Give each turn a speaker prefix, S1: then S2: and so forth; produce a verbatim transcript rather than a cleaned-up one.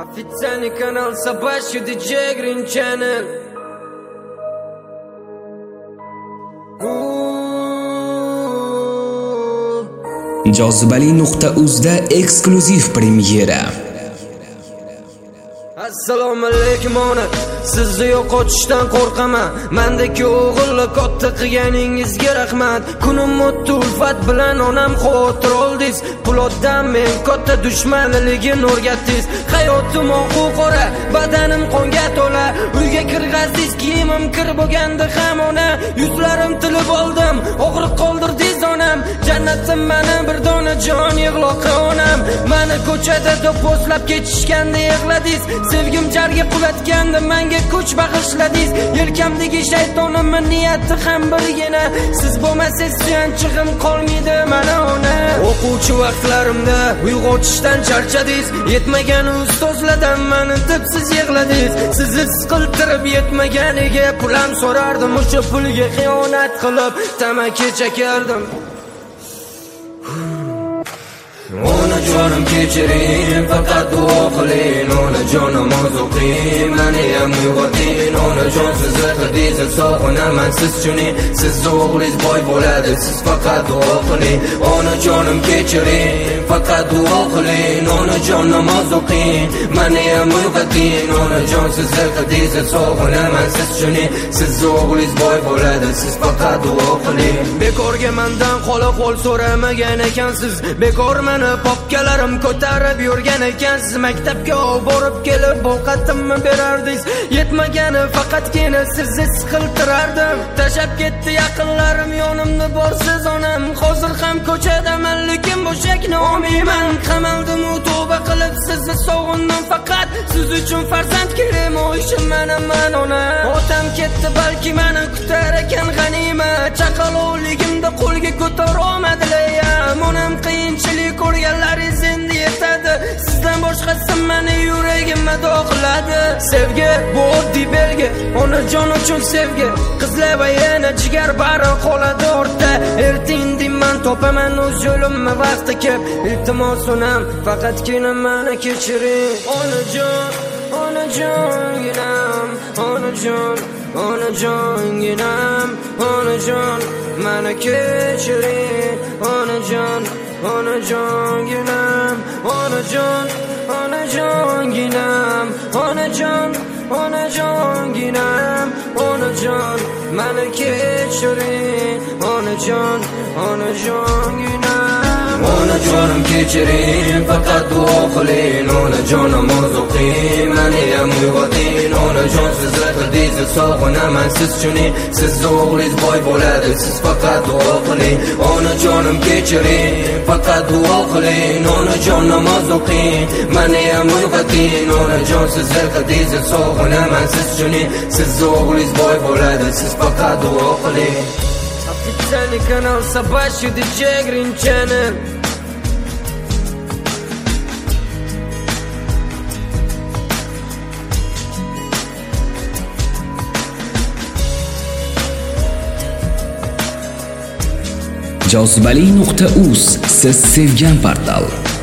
S1: Официальный канал Собачий диджей Green Channel.
S2: Jozibali nuqta uzda eksklyuziv premyera.
S1: Assalomu alaykum ona, sizni yo'qotishdan qo'rqaman. Mendagi o'g'ilni katta qilganingizga rahmat. Kunim o'tdi ulfat bilan onam xotir oldingiz. Pulotdan men katta dushmanligini o'rgatdingiz. Hayotim oqu qora, badanim qonga to'la. Uyga kirg'azdingiz, kiyimim kir bo'lganda ham ona. Yuzlarim tilib oldim, og'riq qoldirdingiz onam. Jannatim meni bir dona jon yig'loqi onam. Meni ko'chada do'poslab ketishganda yig'ladingiz. Sevgim jarga qulatganda menga kuch bag'ishladingiz. Yelkamdagi shaytonimning niyati ham birgina. Siz bo'lmasiz suyanchig'im qolmaydi mana ona. O'quvchi vaqtlarimda uyg'otishdan charchadingiz. Yetmagan ustozlardan meni debsiz yig'ladingiz. Sizni siqiltirib yetmaganiga pulam so'rardim. O'sha pulga xiyonat qilib tamaki chekardim. Ona jonim kechiring, faqat duo qiling. Ona jonim o'qing, meni ham uyg'oting. Ona jon sizni qildingiz, sog'inaman siz chuning. Siz o'g'lingiz boy bo'ladi, siz faqat duo qiling. Ona jonim kechiring, faqat duo qiling. Ona jonim o'qing, meni ham uyg'oting. Ona jon sizni qildingiz, sog'inaman siz chuning. Siz o'g'lingiz boy bo'ladi, siz faqat duo qiling. Bekorga mendan qo'la qo'l so'ramagan ekansiz. Bekor meni popkalarim ko'tarib yurgan ekansiz. Maktabga borib kelib ovqatimni berardingiz. Yetmagani faqatgina sizni siqiltirardim. Tashab ketdi yaqinlarim, yonimda borsiz onam. Hozir ham ko'chadaman, lekin bo'shakni olmayman. Qamaldim u tavba qilib, sizni sog'indim faqat. Siz uchun farzand kerak, o ishim manaman ona. Otam ketdi, balki meni kutar ekan g'animat. Chaqaloqligimda qo'lga ko'tara olmadilar. Onam qiyinchilik ko'rganlaringiz endi yetadi. Sizdan boshqasi meni yuragimga doqiladi. Sevgi bu oddiy belgi, onajon uchun sevgi. Qizlar va yana jigar bari qoladi ortda. Ertindimman topaman o'z yo'limni vaqti kelib. Iltimos onam, faqatgina meni kechiring. Onajon, onajonginam, onajon, onajonginam, onajon, meni kechiring. Onajon, onajonginam, onajon, onajonginam, onajon, onajonginam, onajon, meni kechiring. Onajon, onajonginam. Onajonim kechiring, faqat duo qiling. Onajonim o'qing, meni ham uyg'oting. Onajon sizni qildingiz, sog'inaman siz chuning. Siz o'g'lingiz boy bo'ladi, siz faqat duo qiling. Onajonim kechiring, faqat duo qiling. Onajon namoz o'qing, meni ham uyg'oting. Onajon sizni qildingiz, sog'inaman siz chuning. Siz o'g'lingiz boy bo'ladi, siz faqat duo qiling. Официальный канал Собачий диджей Green Channel.
S2: Jozibali nuqta uz siz sevgan portal.